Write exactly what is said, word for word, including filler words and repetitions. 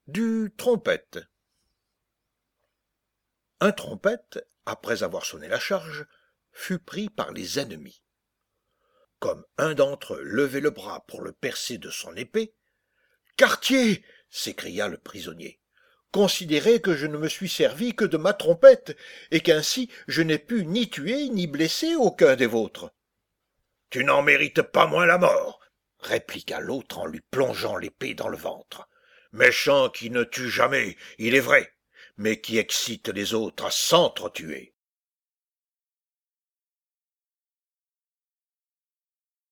Du trompette. Un trompette, après avoir sonné la charge, fut pris par les ennemis. Comme un d'entre eux levait le bras pour le percer de son épée, « Quartier !» s'écria le prisonnier, « considérez que je ne me suis servi que de ma trompette, et qu'ainsi je n'ai pu ni tuer ni blesser aucun des vôtres. »« Tu n'en mérites pas moins la mort, » répliqua l'autre en lui plongeant l'épée dans le ventre. « Méchant qui ne tue jamais, il est vrai, mais qui excite les autres à s'entretuer. »